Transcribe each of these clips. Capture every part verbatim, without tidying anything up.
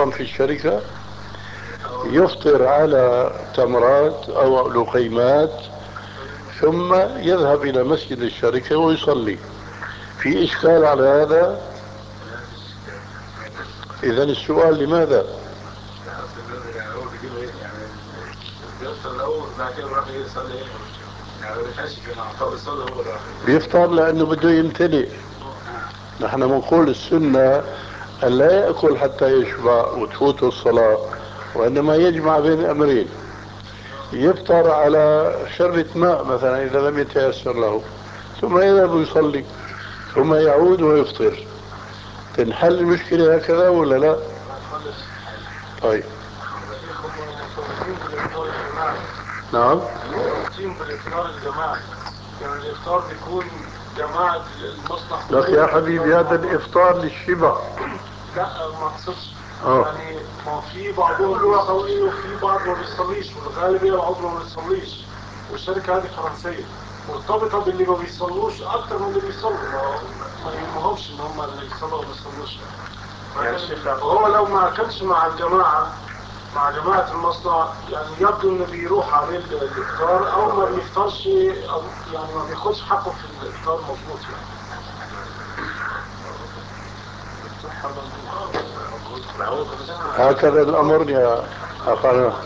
نظام في الشركة، يفطر على تمرات أو لقيمات ثم يذهب إلى مسجد الشركة ويصلي. في إشكال على هذا؟ إذا السؤال لماذا؟ يعني هو بيجيب ايه يعني بيفطر الاول بعد كده بيروح يصلي ايه يعني ما بيلحقش الجماعه فبيصلي هو لوحده. بيفطر لانه بده يمتلئ. نحن بنقول السنه ان لا ياكل حتى يشبع وتفوته الصلاه، وانما يجمع بين امرين: يفطر على شربة ماء مثلا اذا لم يتيسر له، ثم يذهب يصلي، ثم يعود ويفطر. تنحل المشكله هكذا ولا لا؟ طيب. نعم. مرتين بالافطار الجماعي، يعني الافطار بيكون جماعة المصنع. لك يا حبيبي هذا الافطار للشبع. لا ما اقصدش يعني ما في بعضهم بيصلي وفي بعض ما بيصليش، والغالبية العظمى ما بيصليش، والشركة هذه فرنسية مرتبطة باللي ما بيصلوش اكتر من اللي بيصلوا، ما يهمهمش ان هم اللي يصلوا وما بيصلوش. يعني هو لو ما اكلش مع الجماعة مع جماعة المصنع يعني يبدو انه بيروح عليه الافطار او ما بيفطرش، او يعني ما بياخدش حقه في الافطار مظبوط يعني. هكذا الامر يا اخانا،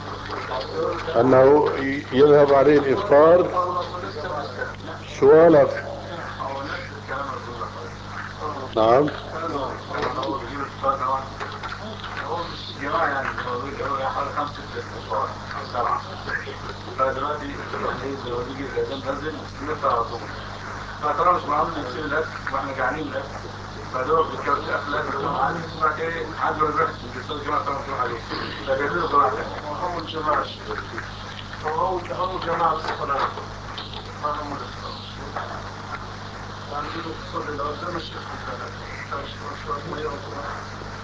انه يذهب عليه الافطار. سؤالك؟ نعم. هو بيجيب الفطار طبعا هو مش جماعة يعني هو حوالي خمسة استغفار أو سبعة، فدلوقتي لو بيجي الأذان نزل نفطر على طول، فطبعا مش معقول نسيب الأكل وإحنا جعانين الأكل، فدول بيتكلمش أكل الأكل بعد بعد إيه عاد ما بيروحش بيصير الجماعة طبعا بتروح عليه، فبيعملوا جماعة ثانية. هم الجماعة هو هم جماعة الصلاة ما هم الإفطار. يعني بيقولوا تصلي لو زي ما الشيخ قال شوية مية وصلاة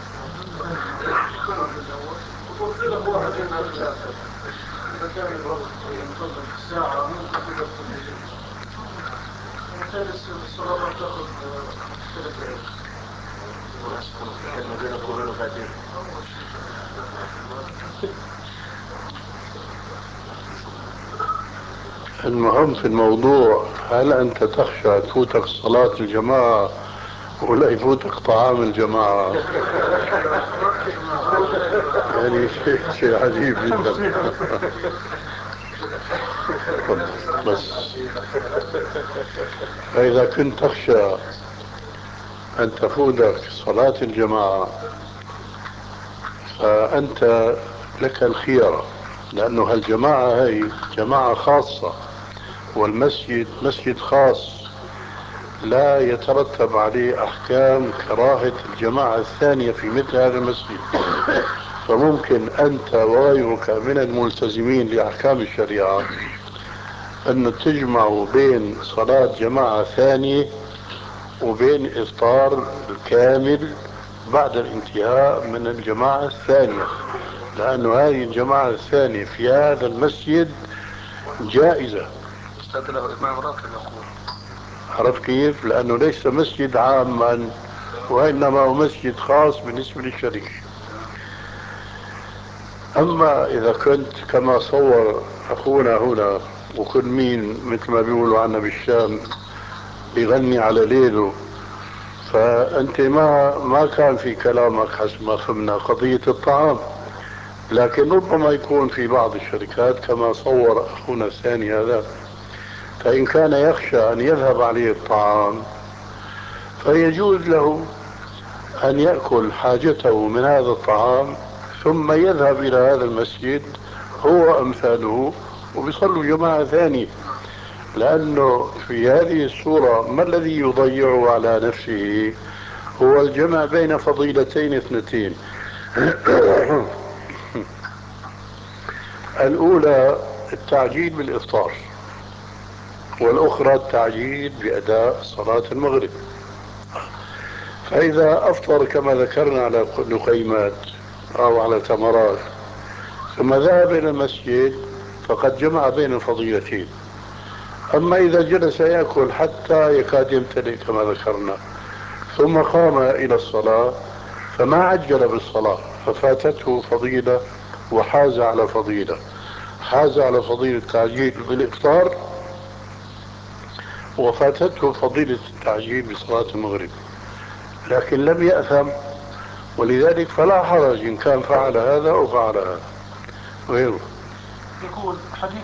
وتوصيل أبوها هدينا الآخر إذا كان الوقت ينتظر ساعة ممكن تقدر تنتظر وكان الصلاة ما تأخذ ثلاث دقائق. كلمة بينك وبينه فاتين. المهم في الموضوع، هل أنت تخشى تفوتك صلاة الجماعة ولا يفوتك طعام الجماعة؟ يعني شيء شيء عجيب جدا. بس فإذا كنت تخشى أن تفوتك صلاة الجماعة فأنت لك الخيار، لأنه هالجماعة هي جماعة خاصة، والمسجد مسجد خاص لا يترتب عليه أحكام كراهة الجماعة الثانية في مثل هذا المسجد. فممكن أنت وغيرك من الملتزمين لأحكام الشريعة أن تجمعوا بين صلاة جماعة ثانية وبين إفطار الكامل بعد الانتهاء من الجماعة الثانية، لأن هذه الجماعة الثانية في هذا المسجد جائزة. أستاذ له إمام راتب يقول. عرفت كيف؟ لأنه ليس مسجد عاما، وإنما هو مسجد خاص بالنسبة للشركة. أما إذا كنت كما صور أخونا هنا، وكل مين مثل ما بيقولوا عنا بالشام بيغني على ليله، فأنت ما ما كان في كلامك حسب ما فهمنا قضية الطعام، لكن ربما يكون في بعض الشركات كما صور أخونا الثاني هذا، فإن كان يخشى أن يذهب عليه الطعام فيجوز له أن يأكل حاجته من هذا الطعام ثم يذهب إلى هذا المسجد هو أمثاله وبيصلوا جماعة ثانية، لأنه في هذه الصورة ما الذي يضيعه على نفسه؟ هو الجمع بين فضيلتين اثنتين. الأولى التعجيل بالإفطار، والأخرى التعجيل بأداء صلاة المغرب. فإذا أفطر كما ذكرنا على لقيمات أو على تمرات ثم ذهب إلى المسجد فقد جمع بين الفضيلتين. أما إذا جلس يأكل حتى يكاد يمتلئ كما ذكرنا ثم قام إلى الصلاة فما عجل بالصلاة، ففاتته فضيلة وحاز على فضيلة، حاز على فضيلة التعجيل بالإفطار وفاتته فضيلة التعجيل بصلاة المغرب، لكن لم يأثم، ولذلك فلا حرج إن كان فعل هذا أو فعل هذا غيره. يقول حديث